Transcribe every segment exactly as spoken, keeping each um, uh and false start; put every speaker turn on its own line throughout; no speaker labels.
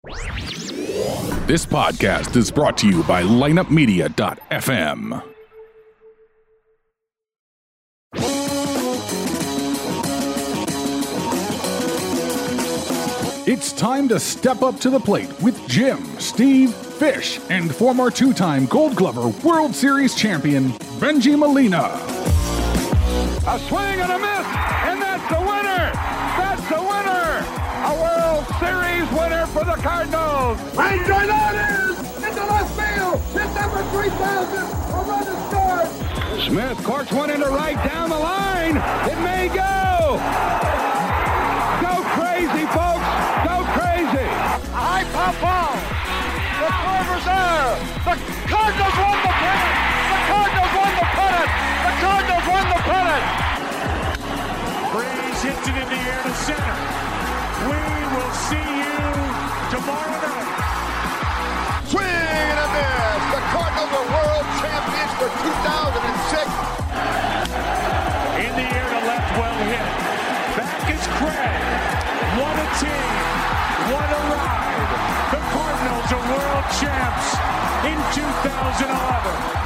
This podcast is brought to you by lineup media dot f m. It's time to step up to the plate with Jim, Steve, Fish, and former two-time Gold Glover World Series champion, Benji Molina.
A swing and a miss, and that's the winner! That's the winner! A World Series winner for the Cardinals!
Right drive out is into left field! Hit number three thousand! A run is scored!
Smith corks one into right down the line! It may go! Go crazy, folks! Go crazy!
A high pop ball! The Corvers are! The Cardinals won the pennant! The Cardinals won the pennant! The Cardinals won the pennant!
Breeze hits it in the air to center. We will see you tomorrow night.
Swing and a miss! The Cardinals are world champions for two thousand six!
In the air to left, well hit. Back is Craig. What a team. What a ride. The Cardinals are world champs in two thousand eleven.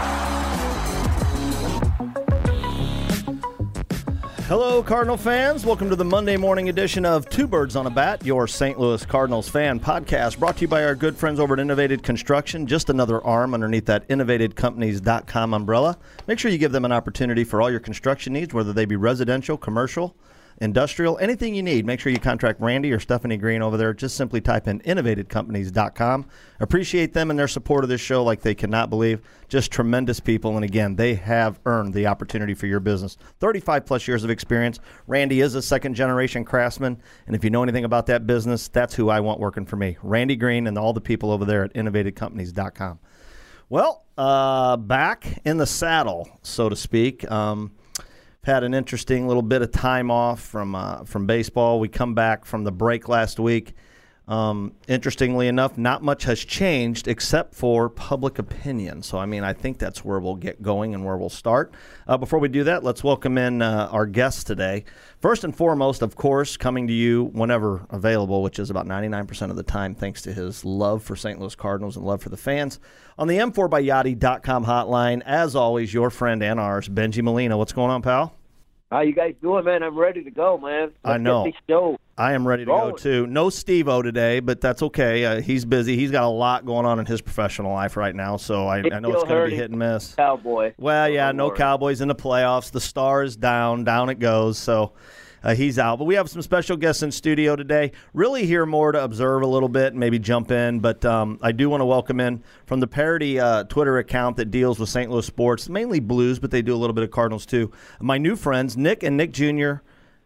Hello, Cardinal fans. Welcome to the Monday morning edition of Two Birds on a Bat, your Saint Louis Cardinals fan podcast, brought to you by our good friends over at Innovated Construction, just another arm underneath that innovated companies dot com umbrella. Make sure you give them an opportunity for all your construction needs, whether they be residential, commercial, industrial, anything you need. Make sure you contact Randy or Stephanie Green over there. Just simply type in innovated companies dot com. Appreciate them and their support of this show like they cannot believe. Just tremendous people. And again, they have earned the opportunity for your business. thirty-five plus years of experience. Randy is a second generation craftsman. And if you know anything about that business, that's who I want working for me. Randy Green and all the people over there at innovated companies dot com. Well, uh, back in the saddle, so to speak. Um, Had an interesting little bit of time off from uh, from baseball. We come back from the break last week. Um, interestingly enough, not much has changed except for public opinion. So, I mean, I think that's where we'll get going and where we'll start. Uh, before we do that, let's welcome in uh, our guests today. First and foremost, of course, coming to you whenever available, which is about ninety-nine percent of the time, thanks to his love for Saint Louis Cardinals and love for the fans. On the M four by Yachty dot com hotline, as always, your friend and ours, Benji Molina. What's going on, pal?
How you guys doing, man? I'm ready to go, man. Let's
I know.
Get this show
I am ready to
rolling.
go, too. No Steve-O today, but that's okay. Uh, he's busy. He's got a lot going on in his professional life right now, so I, I know it's going to be hit and miss.
Cowboy.
Well, yeah,
Oh,
no
Lord.
Cowboys in the playoffs. The star is down. Down it goes, so uh, he's out. But we have some special guests in studio today. Really here more to observe a little bit and maybe jump in, but um, I do want to welcome in from the Parody uh, Twitter account that deals with Saint Louis sports, mainly Blues, but they do a little bit of Cardinals too. My new friends, Nick and Nick Junior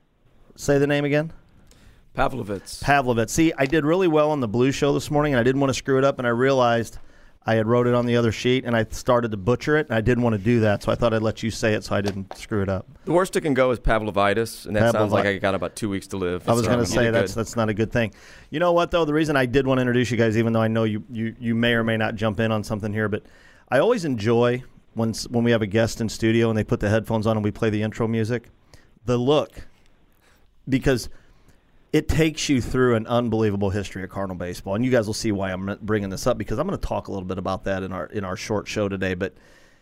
Say the name again.
Pavlovitz.
Pavlovitz. See, I did really well on the Blues show this morning, and I didn't want to screw it up, and I realized I had wrote it on the other sheet, and I started to butcher it, and I didn't want to do that, so I thought I'd let you say it so I didn't screw it up.
The worst it can go is Pavlovitis, and that sounds
Pavlovi-
like I got about two weeks to live.
I was
so
going to
you
say
did
that's
good.
that's not a good thing. You know what, though? The reason I did want to introduce you guys, even though I know you, you, you may or may not jump in on something here, but I always enjoy when s- when we have a guest in studio and they put the headphones on and we play the intro music, the look, because it takes you through an unbelievable history of Cardinal baseball, and you guys will see why I'm bringing this up, because I'm going to talk a little bit about that in our in our short show today. But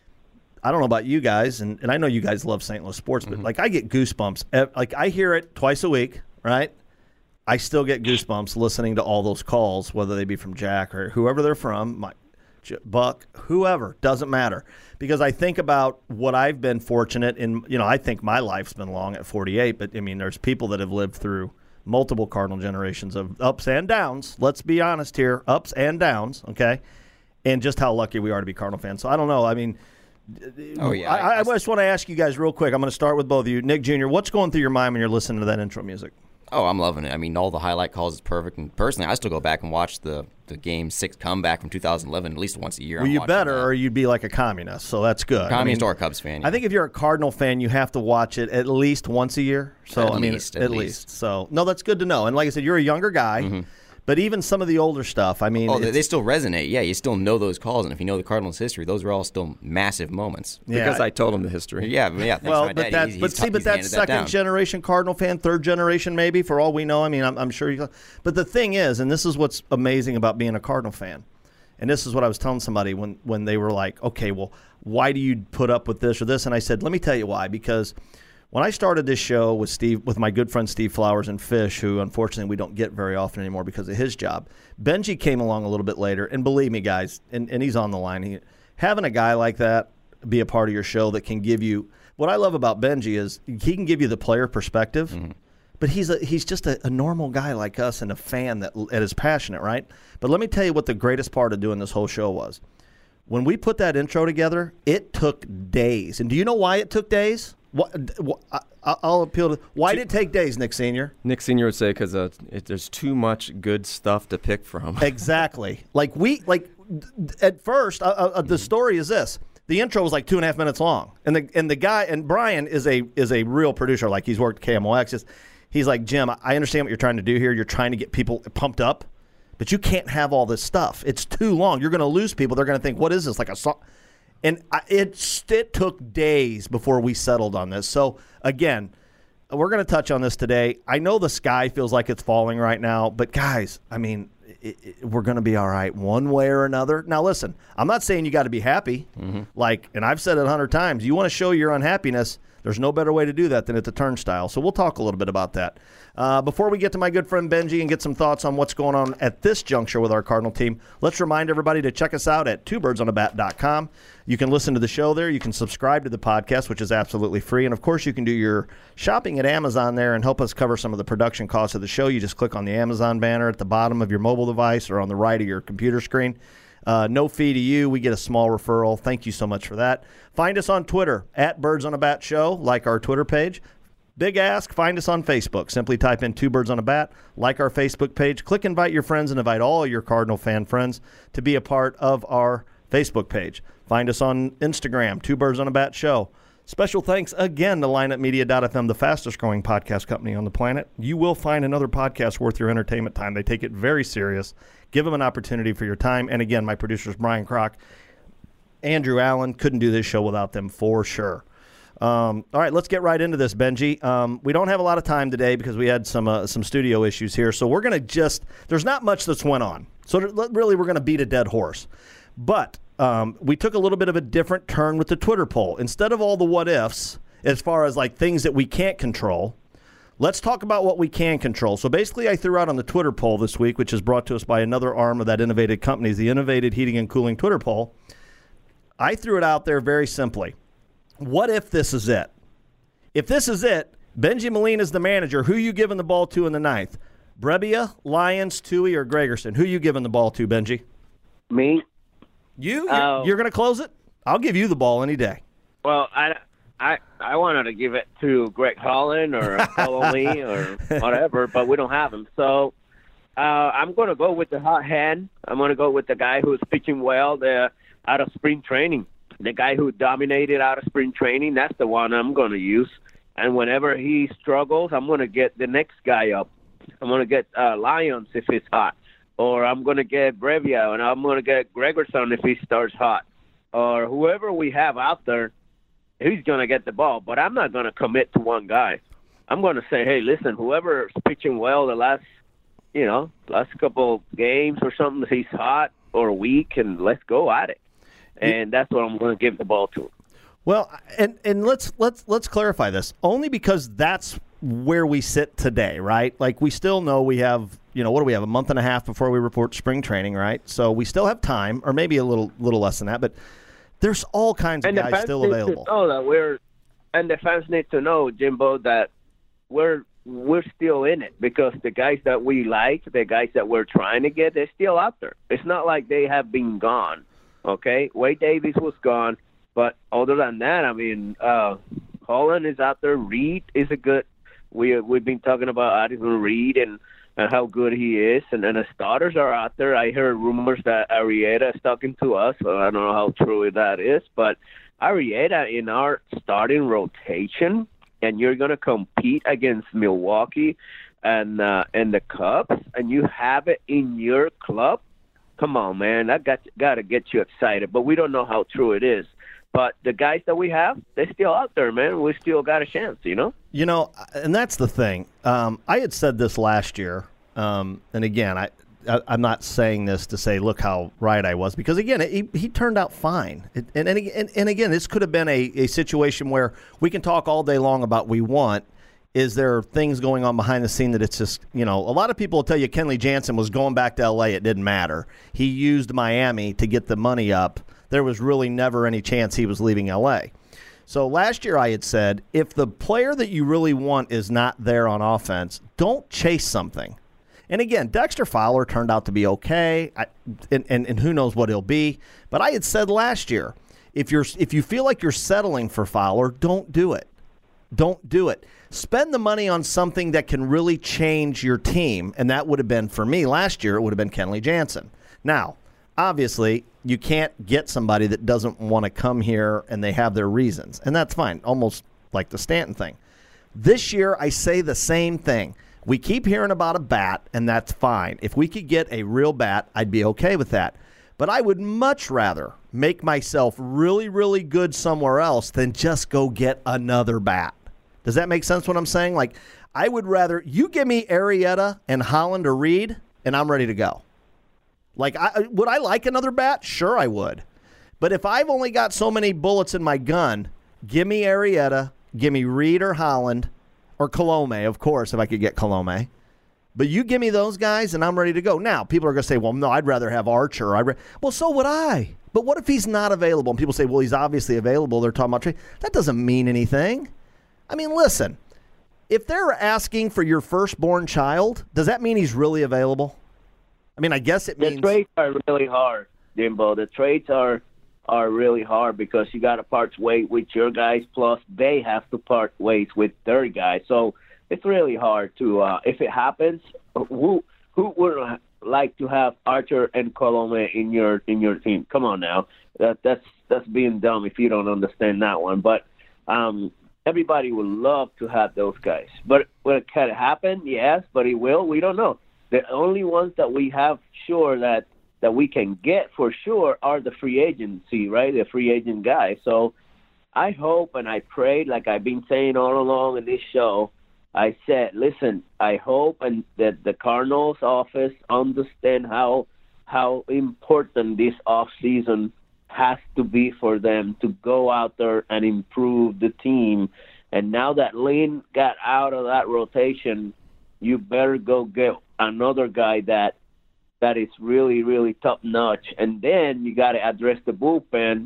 I don't know about you guys, and, and I know you guys love Saint Louis sports, but
Mm-hmm.
like I get goosebumps. ev- Like I hear it twice a week, right? I still get goosebumps listening to all those calls, whether they be from Jack or whoever they're from, my, J- Buck, whoever, doesn't matter. Because I think about what I've been fortunate in, you know, I think my life's been long at forty-eight, but I mean, there's people that have lived through multiple Cardinal generations of ups and downs. Let's be honest here, ups and downs, okay? And just how lucky we are to be Cardinal fans. So I don't know. I mean,
Oh, yeah.
I, I just want to ask you guys real quick. I'm going to start with both of you. Nick Junior, what's going through your mind when you're listening to that intro music?
Oh, I'm loving it. I mean, all the highlight calls is perfect. And personally, I still go back and watch the, the Game six comeback from two thousand eleven at least once a year.
Well,
I'm
you
watching
better,
that.
or you'd be like a communist, so that's good.
Communist
I mean,
or a Cubs fan. Yeah.
I think if you're a Cardinal fan, you have to watch it at least once a year. So
At
I mean,
least,
at,
at
least.
least.
So no, that's good to know. And like I said, you're a younger guy,
Mm-hmm.
But even some of the older stuff, I mean,
oh, they still resonate. Yeah, you still know those calls, and if you know the Cardinals' history, those are all still massive moments.
Yeah, because I, I told him the history.
Yeah, yeah.
Well,
my
but
daddy.
that,
he's,
but
he's
see,
t-
but that's second
that
generation Cardinal fan, third generation maybe, for all we know. I mean, I'm, I'm sure you. But the thing is, and this is what's amazing about being a Cardinal fan, and this is what I was telling somebody when when they were like, okay, well, why do you put up with this or this? And I said, let me tell you why, because when I started this show with Steve, with my good friend Steve Flowers and Fish, who unfortunately we don't get very often anymore because of his job, Benji came along a little bit later. And believe me, guys, and, and he's on the line. He, having a guy like that be a part of your show that can give you – what I love about Benji is he can give you the player perspective, mm-hmm. but he's a, he's just a, a normal guy like us and a fan that, that is passionate, right? But let me tell you what the greatest part of doing this whole show was. When we put that intro together, it took days. And do you know why it took days? What, what, I, I'll appeal to. Why did it take days, Nick Senior?
Nick Senior would say because uh, there's too much good stuff to pick from.
Exactly. Like we like at first, uh, uh, the story is this: the intro was like two and a half minutes long, and the and the guy and Brian is a is a real producer. Like he's worked K M O X. He's like, Jim, I understand what you're trying to do here. You're trying to get people pumped up, but you can't have all this stuff. It's too long. You're going to lose people. They're going to think, what is this? Like a song. And it, it took days before we settled on this. So, again, we're going to touch on this today. I know the sky feels like it's falling right now, but, guys, I mean, it, it, we're going to be all right one way or another. Now, listen, I'm not saying you got to be happy. Mm-hmm. Like, and I've said it a hundred times, you want to show your unhappiness, there's no better way to do that than at the turnstile. So we'll talk a little bit about that. Uh, before we get to my good friend Benji and get some thoughts on what's going on at this juncture with our Cardinal team, let's remind everybody to check us out at two birds on a bat dot com. You can listen to the show there. You can subscribe to the podcast, which is absolutely free. And, of course, you can do your shopping at Amazon there and help us cover some of the production costs of the show. You just click on the Amazon banner at the bottom of your mobile device or on the right of your computer screen. Uh, no fee to you. We get a small referral. Thank you so much for that. Find us on Twitter, at Birds on a Bat Show, like our Twitter page. Big ask, find us on Facebook. Simply type in Two Birds on a Bat, like our Facebook page. Click invite your friends and invite all your Cardinal fan friends to be a part of our Facebook page. Find us on Instagram, Two Birds on a Bat Show. Special thanks again to line up media dot f m, the fastest growing podcast company on the planet. You will find another podcast worth your entertainment time. They take it very serious. Give them an opportunity for your time. And again, my producers, Brian Kroc, Andrew Allen, couldn't do this show without them for sure. Um, all right, let's get right into this, Benji. Um, we don't have a lot of time today because we had some uh, some studio issues here. So we're going to just – there's not much that's went on. So really we're going to beat a dead horse. But um, we took a little bit of a different turn with the Twitter poll. Instead of all the what-ifs as far as like things that we can't control, let's talk about what we can control. So basically I threw out on the Twitter poll this week, which is brought to us by another arm of that innovative company, the Innovated Heating and Cooling Twitter poll. I threw it out there very simply. What if this is it? If this is it, Benji Molina is the manager. Who you giving the ball to in the ninth? Brebbia, Lyons, Tui, or Gregerson? Who you giving the ball to, Benji?
Me.
You? You're,
Uh,
you're going to close it? I'll give you the ball any day.
Well, I, I, I wanted to give it to Greg Holland or Coley or whatever, but we don't have him. So uh, I'm going to go with the hot hand. I'm going to go with the guy who's pitching well the, out of spring training. The guy who dominated out of spring training, that's the one I'm going to use. And whenever he struggles, I'm going to get the next guy up. I'm going to get uh, Lyons if he's hot. Or I'm going to get Brebbia, and I'm going to get Gregerson if he starts hot. Or whoever we have out there, he's going to get the ball. But I'm not going to commit to one guy. I'm going to say, hey, listen, whoever's pitching well the last, you know, last couple games or something, he's hot or weak, and let's go at it. And that's what I'm going to give the ball to.
Well, and and let's let's let's clarify this. Only because that's where we sit today, right? Like we still know we have, you know, what do we have? A month and a half before we report spring training, right? So we still have time, or maybe a little little less than that. But there's all kinds
and
of guys still available.
Oh, that we're and the fans need to know, Jimbo, that we're we're still in it because the guys that we like, the guys that we're trying to get, they're still out there. It's not like they have been gone. Okay, Wade Davis was gone, but other than that, I mean, uh, Holland is out there. Reed is a good. We we've been talking about Addison Reed and, and how good he is, and then the starters are out there. I heard rumors that Arrieta is talking to us. So I don't know how true that is, but Arrieta in our starting rotation, and you're going to compete against Milwaukee. and uh, and the Cubs, and you have it in your club, come on, man, that got got to get you excited. But we don't know how true it is. But the guys that we have, they're still out there, man. We still got a chance, you know?
You know, and that's the thing. Um, I had said this last year, um, and again, I, I, I'm not saying this to say, look how right I was, because, again, he, he turned out fine. It, and, and, and, again, this could have been a, a situation where we can talk all day long about we want. Is there things going on behind the scene that it's just, you know, a lot of people will tell you Kenley Jansen was going back to L A. It didn't matter. He used Miami to get the money up. There was really never any chance he was leaving L A. So last year I had said, if the player that you really want is not there on offense, don't chase something. And again, Dexter Fowler turned out to be okay, I, and, and, and who knows what he'll be. But I had said last year, if you're if you feel like you're settling for Fowler, don't do it. Don't do it. Spend the money on something that can really change your team, and that would have been, for me last year, it would have been Kenley Jansen. Now, obviously, you can't get somebody that doesn't want to come here and they have their reasons, and that's fine, almost like the Stanton thing. This year, I say the same thing. We keep hearing about a bat, and that's fine. If we could get a real bat, I'd be okay with that. But I would much rather make myself really, really good somewhere else than just go get another bat. Does that make sense what I'm saying? Like, I would rather you give me Arrieta and Holland or Reed, and I'm ready to go. Like, I, would I like another bat? Sure, I would. But if I've only got so many bullets in my gun, give me Arrieta, give me Reed or Holland, or Colome, of course, if I could get Colome. But you give me those guys, and I'm ready to go. Now, people are going to say, well, no, I'd rather have Archer. I'd ra-. Well, so would I. But what if he's not available? And people say, well, he's obviously available. They're talking about trade. That doesn't mean anything. I mean, listen, if they're asking for your firstborn child, does that mean he's really available? I mean, I guess it means...
The trades are really hard, Jimbo. The trades are are really hard because you got to part ways with your guys, plus they have to part ways with their guys. So it's really hard to, uh, if it happens, who who would like to have Archer and Colome in your in your team? Come on now. That, that's that's being dumb if you don't understand that one. But um, everybody would love to have those guys. But will it can it happen? Yes, but it will. We don't know. The only ones that we have sure that, that we can get for sure are the free agency, right? The free agent guys. So I hope and I pray, like I've been saying all along in this show, I said, listen, I hope and that the Cardinals office understand how how important this off season has to be for them to go out there and improve the team. And now that Lynn got out of that rotation, you better go get another guy that that is really, really top notch. And then you got to address the bullpen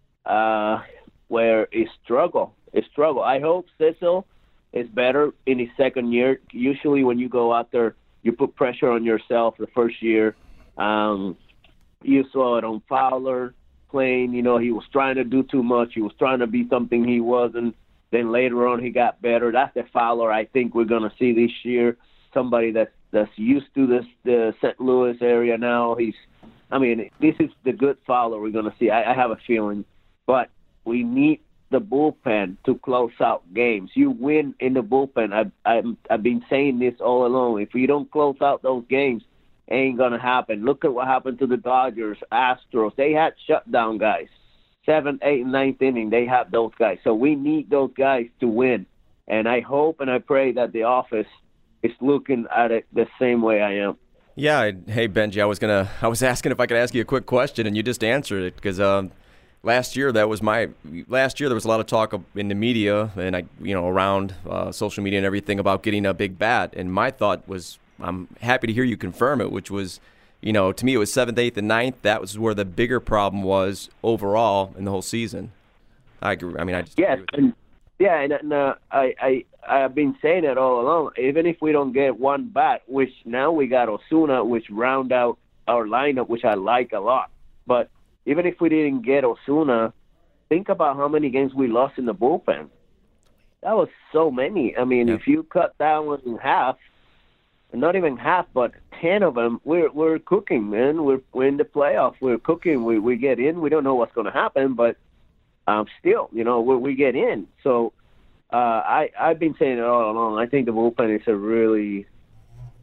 uh, where it struggle. It struggle. I hope Cecil is better in his second year. Usually when you go out there, you put pressure on yourself the first year. Um, you saw it on Fowler playing. You know, he was trying to do too much. He was trying to be something he wasn't. Then later on he got better. That's the Fowler I think we're going to see this year. Somebody that's that's used to this the Saint Louis area now. He's, I mean, this is the good Fowler we're going to see. I, I have a feeling, but we need the bullpen to close out games. You win in the bullpen. I've I've, I've been saying this all along. If you don't close out those games, it ain't going to happen. Look at what happened to the Dodgers, Astros. They had shutdown guys. Seventh, eighth, and ninth inning, they have those guys. So we need those guys to win. And I hope and I pray that the office is looking at it the same way I am.
Yeah. I, hey, Benji, I was gonna. I was asking if I could ask you a quick question, and you just answered it because um, last year that was my last year. There was a lot of talk in the media and I, you know, around uh, social media and everything about getting a big bat. And my thought was, I'm happy to hear you confirm it, which was, you know, to me it was seventh, eighth, and ninth. That was where the bigger problem was overall in the whole season. I agree. I mean, I just
yes,
agree with
and, yeah, and, and uh, I I. I've been saying it all along. Even if we don't get one bat, which now we got Osuna, which round out our lineup, which I like a lot. But even if we didn't get Osuna, think about how many games we lost in the bullpen. That was so many. I mean, yeah. If you cut that one in half, not even half, but ten of them, we're we're cooking, man. We're we're in the playoffs. We're cooking. We we get in. We don't know what's going to happen, but um, still, you know, we we get in. So. Uh, I, I've been saying it all along. I think the bullpen is a really,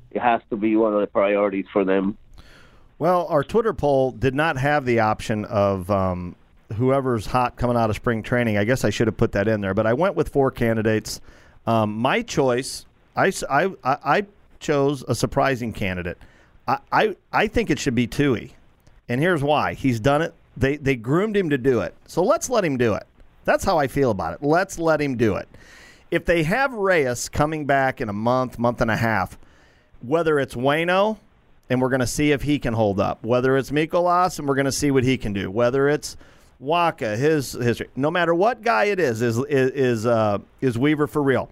it has to be one of the priorities for them.
Well, our Twitter poll did not have the option of um, whoever's hot coming out of spring training. I guess I should have put that in there, but I went with four candidates. Um, my choice, I, I, I chose a surprising candidate. I, I, I think it should be Tui, and here's why. He's done it. They, they groomed him to do it, so let's let him do it. That's how I feel about it. Let's let him do it. If they have Reyes coming back in a month, month and a half, whether it's Waino, and we're going to see if he can hold up, whether it's Mikolas, and we're going to see what he can do, whether it's Waka, his history, no matter what guy it is, is is is, uh, is Weaver for real?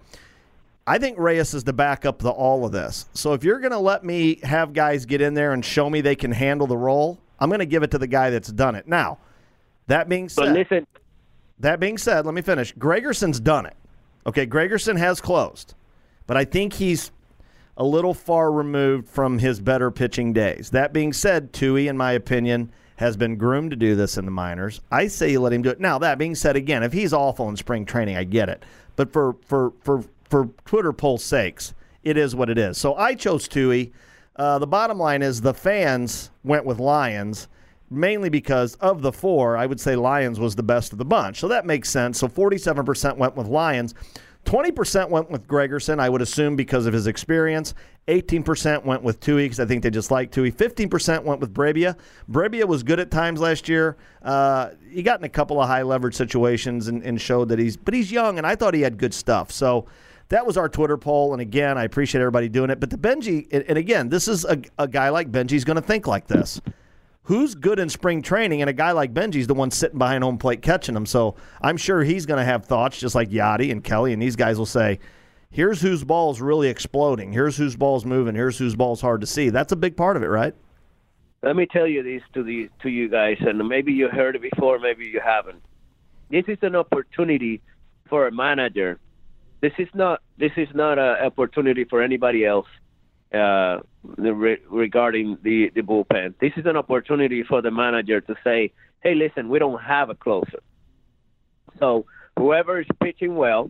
I think Reyes is the backup to all of this. So if you're going to let me have guys get in there and show me they can handle the role, I'm going to give it to the guy that's done it. Now, that being said,
but listen.
that being said, let me finish. Gregerson's done it. Okay, Gregerson has closed, but I think he's a little far removed from his better pitching days. That being said, Tui, in my opinion, has been groomed to do this in the minors. I say you let him do it. Now, that being said, again, if he's awful in spring training, I get it. But for for for, for Twitter poll sakes, it is what it is. So I chose Tui. Uh, the bottom line is the fans went with Lyons, mainly because of the four, I would say Lyons was the best of the bunch. So that makes sense. So forty-seven percent went with Lyons. twenty percent went with Gregerson, I would assume, because of his experience. eighteen percent went with Tui because I think they just like Tui. fifteen percent went with Brebia. Brebia was good at times last year. Uh, he got in a couple of high-leverage situations and, and showed that he's – but he's young, and I thought he had good stuff. So that was our Twitter poll, and again, I appreciate everybody doing it. But the Benji – and again, this is a, a guy like Benji's going to think like this. Who's good in spring training, and a guy like Benji's the one sitting behind home plate catching them. So I'm sure he's going to have thoughts just like Yachty and Kelly, and these guys will say, here's whose ball's really exploding. Here's whose ball's moving. Here's whose ball's hard to see. That's a big part of it, right?
Let me tell you this to the to you guys, and maybe you heard it before, maybe you haven't. This is an opportunity for a manager. This is not this is not an opportunity for anybody else. Uh, the, re, regarding the, the bullpen. This is an opportunity for the manager to say, hey, listen, we don't have a closer. So whoever is pitching well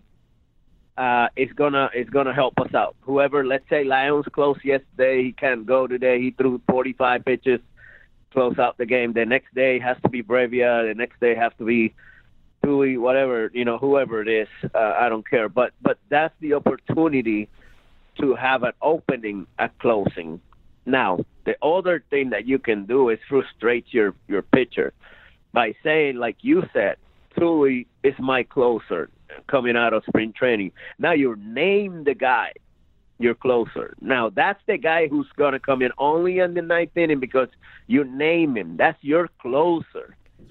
uh, is gonna is gonna help us out. Whoever, let's say Lyons closed yesterday, he can't go today. He threw forty-five pitches, close out the game. The next day has to be Brebia. The next day has to be Tui, whatever, you know, whoever it is. Uh, I don't care. But but that's the opportunity to have an opening at closing. Now, the other thing that you can do is frustrate your, your pitcher by saying, like you said, Tui is my closer coming out of spring training. Now you name the guy your closer. Now, that's the guy who's going to come in only in the ninth inning because you name him. That's your closer.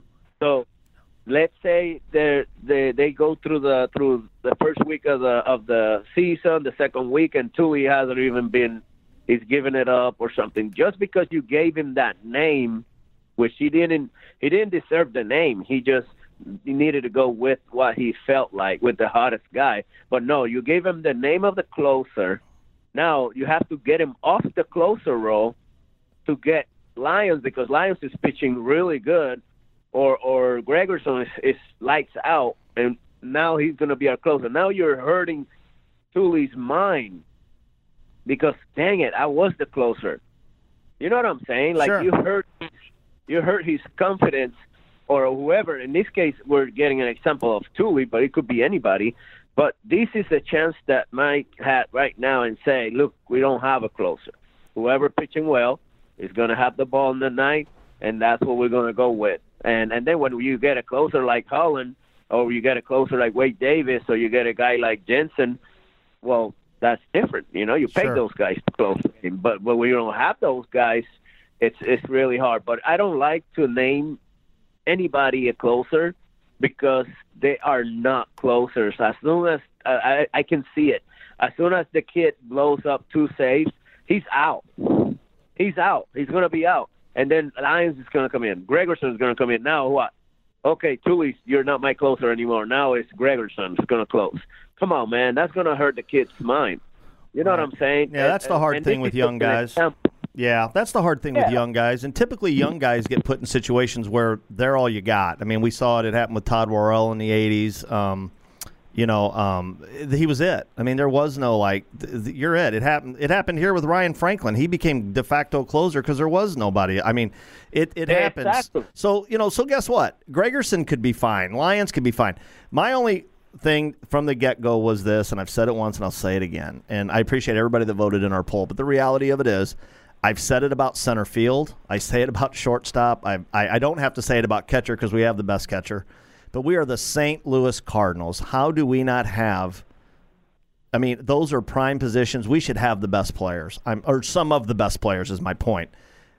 So let's say they they they go through the through the first week of the of the season, the second week, and Tui hasn't even been he's given it up or something. Just because you gave him that name, which he didn't he didn't deserve the name. He just he needed to go with what he felt like with the hottest guy. But no, you gave him the name of the closer. Now you have to get him off the closer role to get Lyons because Lyons is pitching really good. Or or Gregerson is, is lights out, and now he's going to be our closer. Now you're hurting Tui's mind because, dang it, I was the closer. You know what I'm saying? Like,
sure.
you hurt you hurt his confidence or whoever. In this case, we're getting an example of Tui, but it could be anybody. But this is a chance that Mike had right now and say, look, we don't have a closer. Whoever pitching well is going to have the ball in the ninth, and that's what we're going to go with. And and then when you get a closer like Holland, or you get a closer like Wade Davis, or you get a guy like Jensen, well, that's different. You know, you pay
sure.
those guys to close the game. But when we don't have those guys, it's it's really hard. But I don't like to name anybody a closer because they are not closers. As soon as uh, I, I can see it, as soon as the kid blows up two saves, he's out. He's out. He's going to be out. And then Lyons is going to come in. Gregerson is going to come in. Now what? Okay, Tui, you're not my closer anymore. Now it's Gregerson is going to close. Come on, man. That's going to hurt the kid's mind. You know
right.
what I'm saying?
Yeah, that's
and,
the hard
and
thing with young guys. Yeah, that's the hard thing
yeah.
with young guys. And typically young guys get put in situations where they're all you got. I mean, we saw it. It happened with Todd Worrell in the eighties. Um, You know, um, he was it. I mean, there was no like, th- th- you're it. It happened. It happened here with Ryan Franklin. He became de facto closer because there was nobody. I mean, it it
Yeah,
happens.
exactly.
So you know, so guess what? Gregerson could be fine. Lyons could be fine. My only thing from the get go was this, and I've said it once, and I'll say it again. And I appreciate everybody that voted in our poll. But the reality of it is, I've said it about center field. I say it about shortstop. I I, I don't have to say it about catcher because we have the best catcher. But we are the Saint Louis Cardinals. How do we not have – I mean, those are prime positions. We should have the best players, I'm, or some of the best players is my point.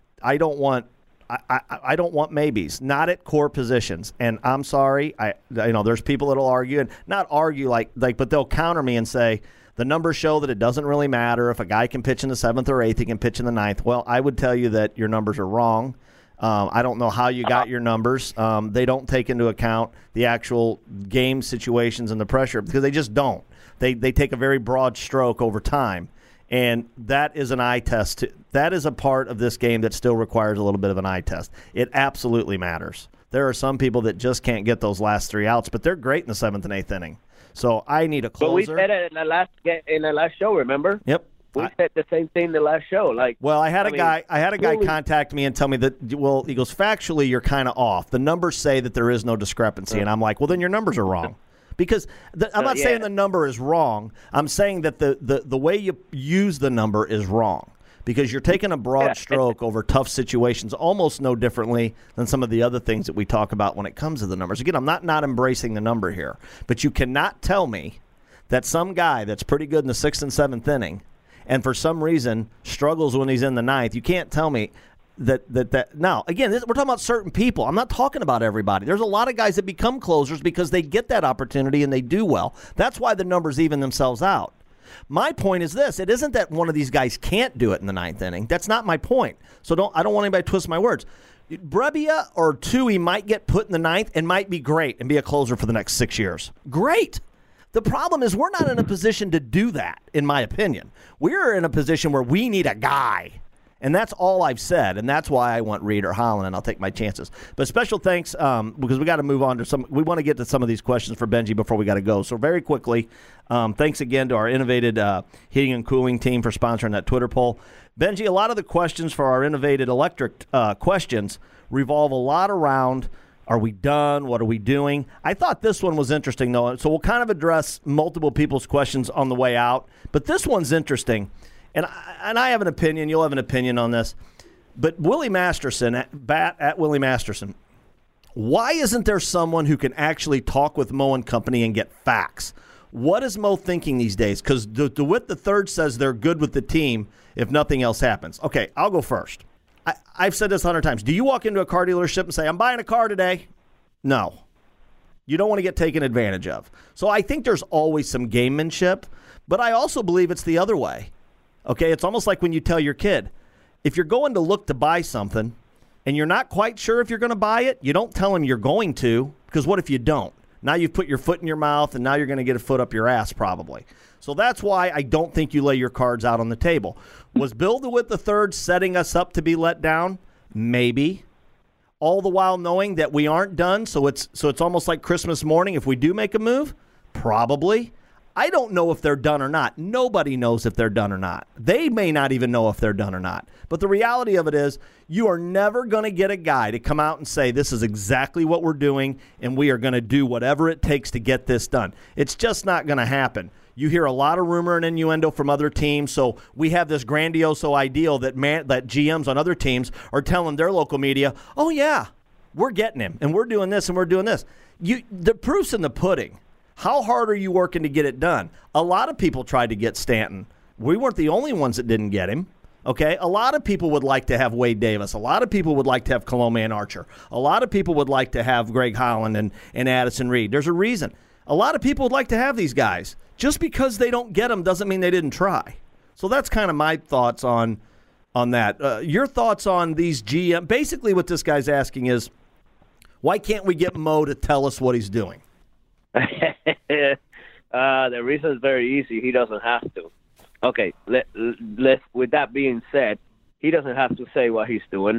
I don't want I, – I, I don't want maybes, not at core positions. And I'm sorry. I you know, there's people that will argue, and not argue like, like, but they'll counter me and say the numbers show that it doesn't really matter. If a guy can pitch in the seventh or eighth, he can pitch in the ninth. Well, I would tell you that your numbers are wrong. Um, I don't know how you got your numbers. Um, they don't take into account the actual game situations and the pressure because they just don't. They they take a very broad stroke over time, and that is an eye test. That is a part of this game that still requires a little bit of an eye test. It absolutely matters. There are some people that just can't get those last three outs, but they're great in the seventh and eighth inning. So I need a closer.
But we said it in the last in the last show. Remember?
Yep.
We said the same thing the last show. Like,
well, I had
I
a
mean,
guy. I had a guy
really-
contact me and tell me that. Well, he goes, factually, you're kind of off. The numbers say that there is no discrepancy, and I'm like, well, then your numbers are wrong, because the, I'm
Uh,
not
yeah.
saying the number is wrong. I'm saying that the, the the way you use the number is wrong, because you're taking a broad
Yeah.
stroke over tough situations, almost no differently than some of the other things that we talk about when it comes to the numbers. Again, I'm not not embracing the number here, but you cannot tell me that some guy that's pretty good in the sixth and seventh inning, and for some reason struggles when he's in the ninth. You can't tell me that that that. Now, again, this, we're talking about certain people. I'm not talking about everybody. There's a lot of guys that become closers because they get that opportunity and they do well. That's why the numbers even themselves out. My point is this: it isn't that one of these guys can't do it in the ninth inning. That's not my point. So don't. I don't want anybody to twist my words. Brebbia or Tui might get put in the ninth and might be great and be a closer for the next six years. Great. The problem is we're not in a position to do that, in my opinion. We're in a position where we need a guy, and that's all I've said, and that's why I want Reed or Holland, and I'll take my chances. But special thanks, um, because we got to move on to some. We want to get to some of these questions for Benji before we got to go. So very quickly, um, thanks again to our innovated uh, heating and cooling team for sponsoring that Twitter poll. Benji, a lot of the questions for our innovated electric uh, questions revolve a lot around, are we done? What are we doing? I thought this one was interesting, though. So we'll kind of address multiple people's questions on the way out. But this one's interesting. And I, and I have an opinion. You'll have an opinion on this. But Willie Masterson, at, bat at Willie Masterson, why isn't there someone who can actually talk with Mo and company and get facts? What is Mo thinking these days? Because De- DeWitt the third says they're good with the team if nothing else happens. Okay, I'll go first. I, I've said this a hundred times. Do you walk into a car dealership and say, I'm buying a car today? No. You don't want to get taken advantage of. So I think there's always some gamemanship, but I also believe it's the other way. Okay, it's almost like when you tell your kid, if you're going to look to buy something and you're not quite sure if you're going to buy it, you don't tell him you're going to, because what if you don't? Now you've put your foot in your mouth, and now you're going to get a foot up your ass probably. So that's why I don't think you lay your cards out on the table. Was Bill DeWitt the third setting us up to be let down? Maybe. All the while knowing that we aren't done, so it's so it's almost like Christmas morning if we do make a move? Probably. I don't know if they're done or not. Nobody knows if they're done or not. They may not even know if they're done or not. But the reality of it is you are never going to get a guy to come out and say this is exactly what we're doing and we are going to do whatever it takes to get this done. It's just not going to happen. You hear a lot of rumor and innuendo from other teams, so we have this grandiose ideal that man, that G Ms on other teams are telling their local media, oh, yeah, we're getting him, and we're doing this, and we're doing this. You, the proof's in the pudding. How hard are you working to get it done? A lot of people tried to get Stanton. We weren't the only ones that didn't get him. Okay, a lot of people would like to have Wade Davis. A lot of people would like to have Colomé and Archer. A lot of people would like to have Greg Holland and, and Addison Reed. There's a reason. A lot of people would like to have these guys. Just because they don't get them doesn't mean they didn't try. So that's kind of my thoughts on on that. Uh, your thoughts on these G M? Basically what this guy's asking is, why can't we get Mo to tell us what he's doing?
uh, the reason is very easy. He doesn't have to. Okay, let, let, with that being said, he doesn't have to say what he's doing.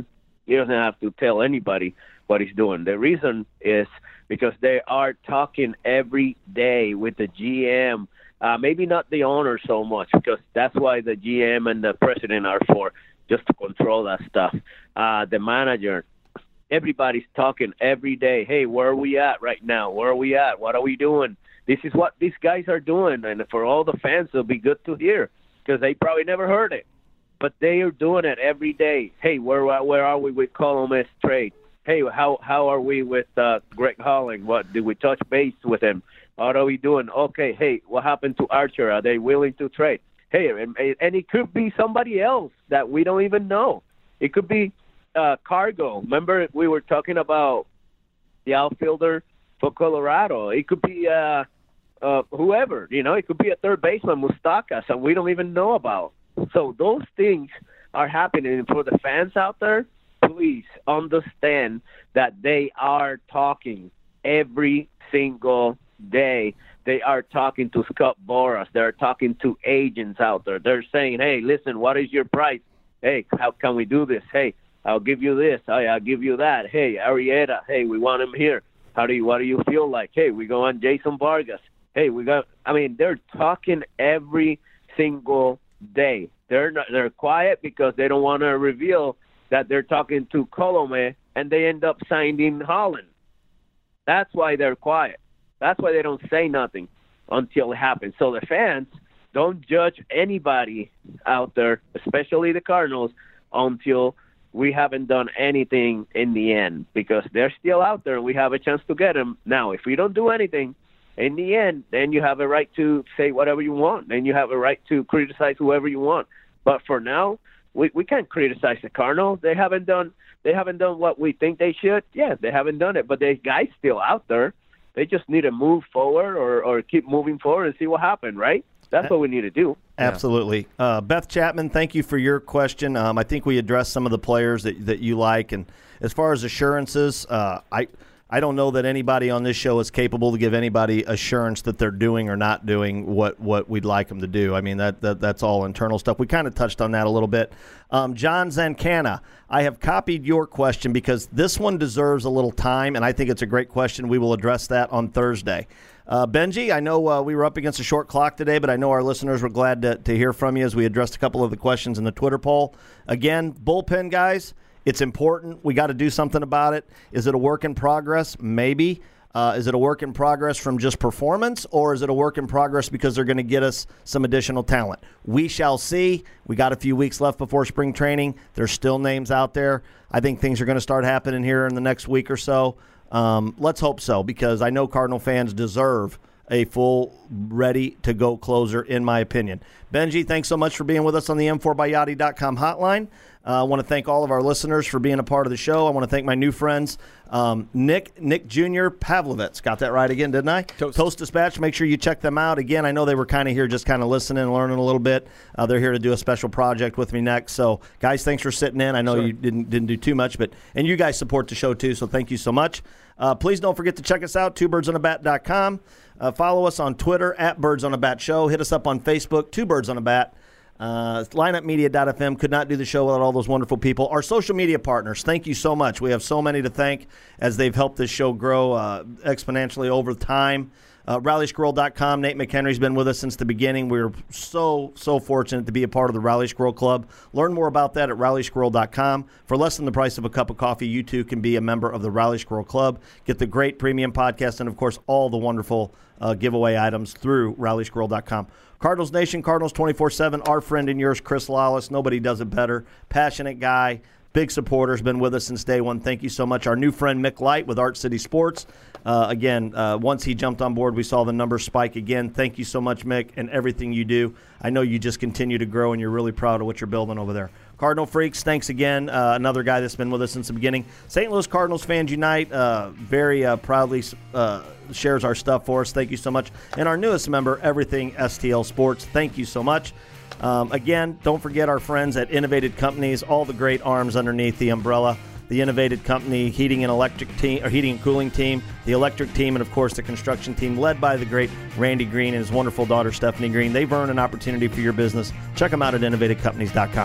He doesn't have to tell anybody what he's doing. The reason is because they are talking every day with the G M. Uh, maybe not the owner so much, because that's why the G M and the president are for, just to control that stuff. Uh, the manager, everybody's talking every day. Hey, where are we at right now? Where are we at? What are we doing? This is what these guys are doing. And for all the fans, it'll be good to hear, because they probably never heard it. But they are doing it every day. Hey, where where are we with Colome's trade? Hey, how how are we with uh, Greg Holland? What did we touch base with him? What are we doing? Okay, hey, what happened to Archer? Are they willing to trade? Hey, and, and it could be somebody else that we don't even know. It could be uh, Cargo. Remember, we were talking about the outfielder for Colorado. It could be uh, uh, whoever, you know. It could be a third baseman, Moustakas, and we don't even know about. So those things are happening. For the fans out there, please understand that they are talking every single day. They are talking to Scott Boras. They're talking to agents out there. They're saying, hey, listen, what is your price? Hey, how can we do this? Hey, I'll give you this. Hey, I'll give you that. Hey, Arrieta. Hey, we want him here. How do you, what do you feel like? Hey, we go on Jason Vargas. Hey, we got, I mean, they're talking every single day. They're not, they're quiet because they don't want to reveal that they're talking to Colome, and they end up signing Holland. That's why they're quiet. That's why they don't say nothing until it happens. So the fans, don't judge anybody out there, especially the Cardinals, until we haven't done anything in the end, because they're still out there and we have a chance to get them. Now, if we don't do anything in the end, then you have a right to say whatever you want. Then you have a right to criticize whoever you want. But for now, we, we can't criticize the Cardinals. They haven't done they haven't done what we think they should. Yeah, they haven't done it, but the guy's still out there. They just need to move forward or, or keep moving forward and see what happens, right? That's what we need to do.
Absolutely. Uh, Beth Chapman, thank you for your question. Um, I think we addressed some of the players that, that you like. And as far as assurances, uh, I I don't know that anybody on this show is capable to give anybody assurance that they're doing or not doing what, what we'd like them to do. I mean, that, that that's all internal stuff. We kind of touched on that a little bit. Um, John Zancana, I have copied your question because this one deserves a little time, and I think it's a great question. We will address that on Thursday. Uh, Benji, I know uh, we were up against a short clock today, but I know our listeners were glad to, to hear from you as we addressed a couple of the questions in the Twitter poll. Again, bullpen guys, it's important. We got to do something about it. Is it a work in progress? Maybe. Uh, is it a work in progress from just performance, or is it a work in progress because they're going to get us some additional talent? We shall see. We got a few weeks left before spring training. There's still names out there. I think things are going to start happening here in the next week or so. Um, let's hope so, because I know Cardinal fans deserve a full, ready-to-go closer, in my opinion. Benji, thanks so much for being with us on the M four by Yachty dot com hotline. Uh, I want to thank all of our listeners for being a part of the show. I want to thank my new friends, um, Nick Nick Junior Pavlovitz. Got that right again, didn't I? Toast. Toast Dispatch. Make sure you check them out. Again, I know they were kind of here just kind of listening and learning a little bit. Uh, they're here to do a special project with me next. So, guys, thanks for sitting in. I know sure. you didn't didn't do too much, but and you guys support the show too, so thank you so much. Uh, please don't forget to check us out, two birds on a bat dot com. Uh, follow us on Twitter, at Birds on a Bat Show. Hit us up on Facebook, Two Birds on a Bat. Uh, line up media dot f m. Could not do the show without all those wonderful people. Our social media partners, thank you so much. We have so many to thank as they've helped this show grow uh, exponentially over time. Uh, Rally Squirrel dot com. Nate McHenry's been with us since the beginning. We're so, so fortunate to be a part of the Rally Squirrel Club. Learn more about that at Rally Squirrel dot com. For less than the price of a cup of coffee, you too can be a member of the Rally Squirrel Club. Get the great premium podcast and, of course, all the wonderful uh, giveaway items through Rally Squirrel dot com. Cardinals Nation, Cardinals twenty-four seven, our friend and yours, Chris Lawless. Nobody does it better. Passionate guy, big supporter, has been with us since day one. Thank you so much. Our new friend, Mick Light with Art City Sports. Uh, again, uh, once he jumped on board, we saw the numbers spike again. Thank you so much, Mick, and everything you do. I know you just continue to grow, and you're really proud of what you're building over there. Cardinal Freaks, thanks again. Uh, another guy that's been with us since the beginning. Saint Louis Cardinals Fans Unite, uh, very uh, proudly uh, shares our stuff for us. Thank you so much. And our newest member, Everything S T L Sports. Thank you so much. Um, again, don't forget our friends at Innovated Companies, all the great arms underneath the umbrella. The Innovated Company heating and electric team, or heating and cooling team, the electric team, and of course the construction team, led by the great Randy Green and his wonderful daughter Stephanie Green. They've earned an opportunity for your business. Check them out at innovated companies dot com.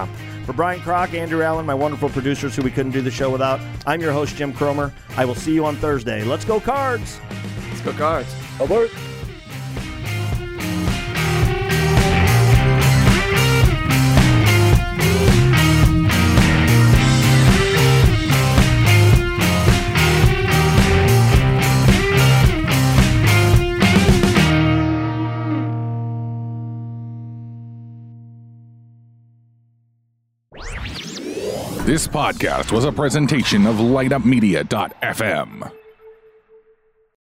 For Brian Kroc, Andrew Allen, my wonderful producers who we couldn't do the show without, I'm your host, Jim Cromer. I will see you on Thursday. Let's go Cards!
Let's go Cards.
Alert.
This podcast was a presentation of light up media dot f m.